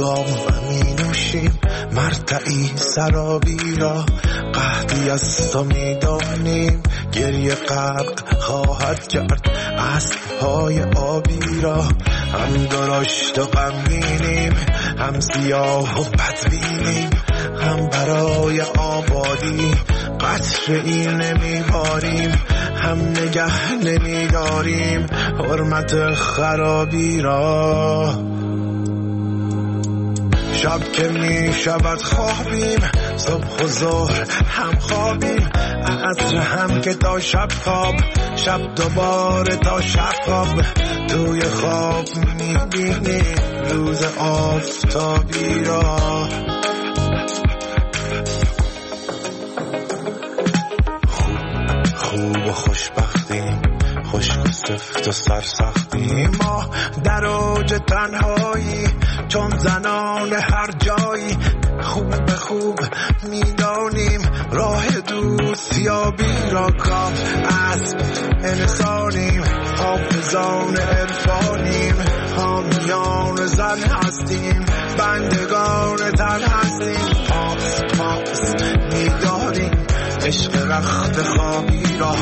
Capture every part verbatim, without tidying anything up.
گام می نوشیم مرتعی سرابی را، قحطی از تو می دانیم گریه غرق خواهد کرد اسب‌های آبی را. هم درشت و غمگینیم، هم سیاه و بدبینیم، هم برای آبادی قطره‌ای نمیباریم، هم نگه نمیداریم حرمت خرابی را. شب که می شود خوابیم، صبح و ظهر هم خوابیم، عصر هم که تا شب خواب، شب دوباره تا شب خواب. توی خواب می بینیم روز آفتابی را. خوب و خوشبختیم، خشک و سفت و سرسختیم، ما در اوج تنهایی چون زنان هر جایی. خوب خوب میدانیم راه دوستیابی را، کاف اسب انسانیم، حافظان عرفانیم، حامیان زن هستیم، بندگان تن هستیم. پاس پاس میداریم عشق رخت خوابی را.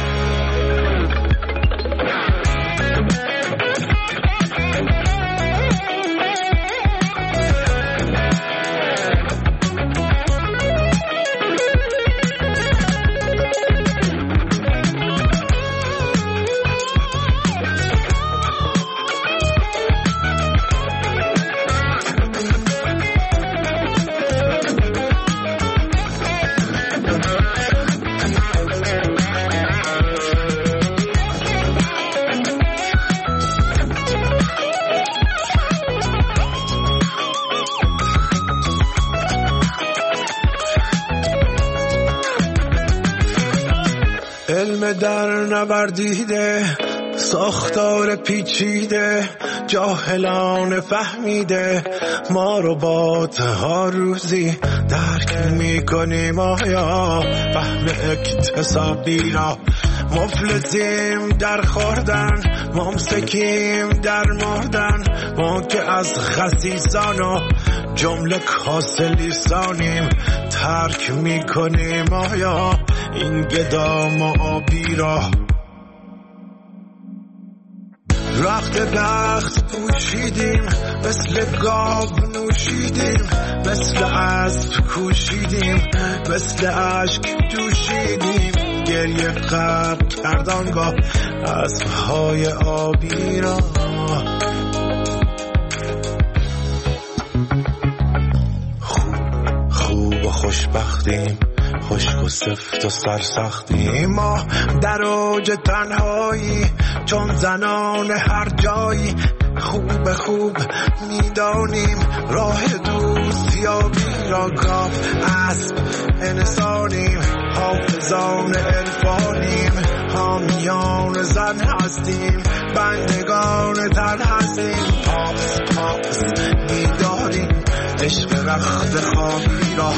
علم در نوردیده، ساختار پیچیده، جاهلان فهمیده، ما ربات ها روزی درک میکنیم آیا فهم اکتسابی را. مفلسیم در خوردن، ممسکیم در مردن، ما که از خسیسان و جمله کاسه لیسانیم، ترک میکنیم آیا این گدام و آبی را. رخت بخت پوشیدیم، مثل گاو نوشیدیم، مثل اسب کوشیدیم، مثل اشک جوشیدیم، گریه غرق کردانگاه اسب‌های آبی را. خوب خوب و خوشبختیم، خشک و سفت و سرسختیم، ما در اوج تنهایی چون زنان هر جایی. خوب خوب میدانیم راه دوستیابی را، کاف اسب انسانیم، حافظان عرفانیم، حامیان زن هستیم، بندگان تن هستیم. پاس پاس میداریم عشق رخت خوابی را.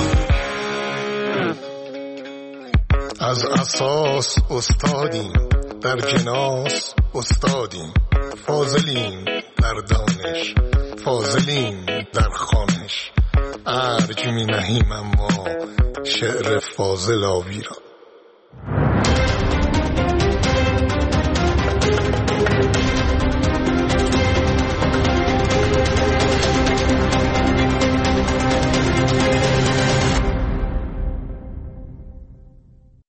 از اساس استادیم، در جناس استادیم، فاضلیم در دانش، فاضلیم در خوانش، ارج می نهیم اما شعر فاضل آبی را.